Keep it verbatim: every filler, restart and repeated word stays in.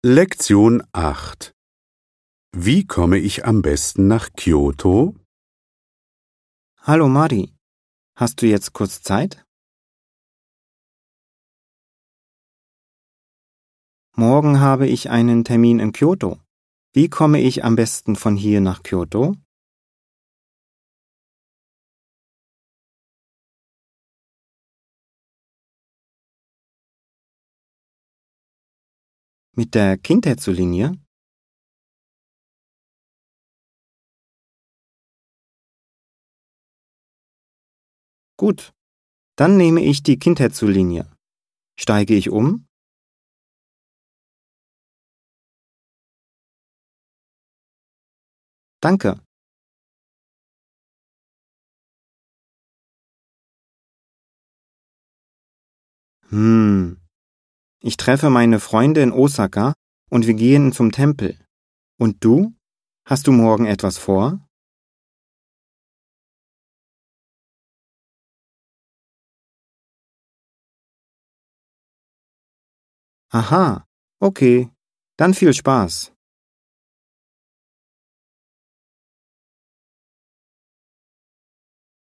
Lektion acht. Wie komme ich am besten nach Kyoto? Hallo Mari, hast du jetzt kurz Zeit? Morgen habe ich einen Termin in Kyoto. Wie komme ich am besten von hier nach Kyoto? Mit der Kintetsu-Linie? Gut, dann nehme ich die Kintetsu-Linie. Steige ich um? Danke. Hm. Ich treffe meine Freunde in Osaka und wir gehen zum Tempel. Und du? Hast du morgen etwas vor? Aha, okay. Dann viel Spaß.